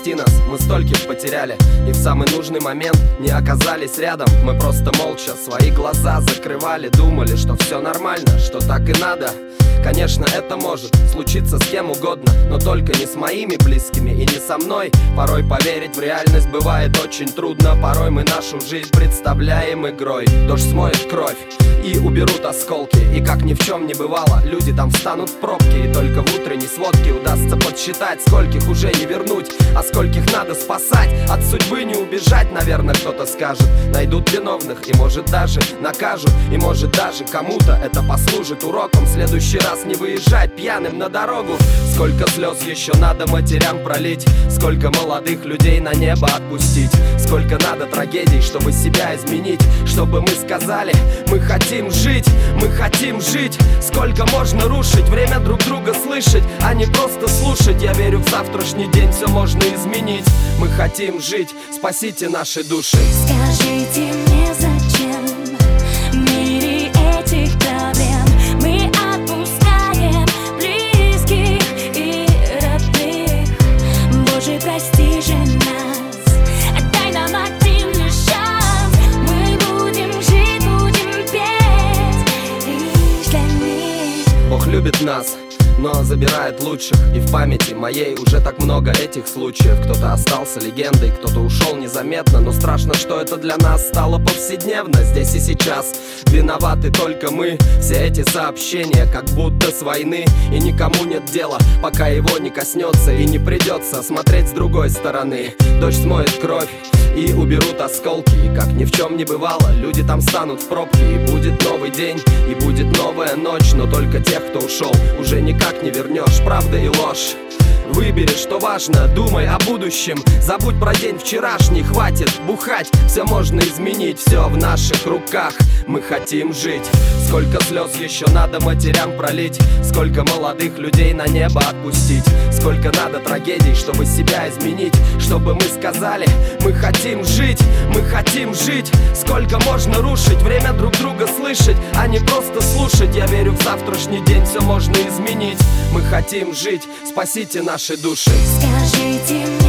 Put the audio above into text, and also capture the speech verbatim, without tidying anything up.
прости нас, мы стольких потеряли, и в самый нужный момент не оказались рядом. Мы просто молча свои глаза закрывали, думали, что все нормально, что так и надо. Конечно, это может случиться с кем угодно, но только не с моими близкими и не со мной. Порой поверить в реальность бывает очень трудно. Порой мы нашу жизнь представляем игрой. Дождь смоет кровь и уберут осколки, и как ни в чем не бывало, люди там встанут в пробки. И только в утренней сводке удастся подсчитать, скольких уже не вернуть, а скольких надо спасать. От судьбы не убежать, наверное, кто-то скажет. Найдут виновных и, может, даже накажут. И, может, даже кому-то это послужит уроком. В следующий раз не выезжать пьяным на дорогу. Сколько слез еще надо матерям пролить, сколько молодых людей на небо отпустить, сколько надо трагедий, чтобы себя изменить, чтобы мы сказали: мы хотим жить, мы хотим жить. Сколько можно рушить, время друг друга слышать, а не просто слушать. Я верю, в завтрашний день все можно изменить. Мы хотим жить, спасите наши души. Скажите мне, зачем в мире этих проблем мы отпускаем близких и родных? Боже, прости же нас, дай нам один лишь шанс. Мы будем жить, будем петь лишь для них. Бог любит нас, но забирает лучших. И в памяти моей уже так много этих случаев. Кто-то остался легендой, кто-то ушел незаметно, но страшно, что это для нас стало повседневно. Здесь и сейчас виноваты только мы. Все эти сообщения как будто с войны, и никому нет дела, пока его не коснется и не придется смотреть с другой стороны. Дождь смоет кровь и уберут осколки, и как ни в чем не бывало, люди там станут в пробки. И будет новый день, и будет новая ночь, но только тех, кто ушел, уже никак не вернешь. Правда и ложь, выбери, что важно, думай о будущем. Забудь про день вчерашний, хватит бухать. Все можно изменить, все в наших руках. Мы хотим жить. Сколько слез еще надо матерям пролить, сколько молодых людей на небо отпустить, сколько надо трагедий, чтобы себя изменить, чтобы мы сказали: мы хотим жить, мы хотим жить. Сколько можно рушить, время друг друга слышать, а не просто слушать. Я верю, в завтрашний день все можно изменить. Мы хотим жить, спасите наши души. Скажите мне,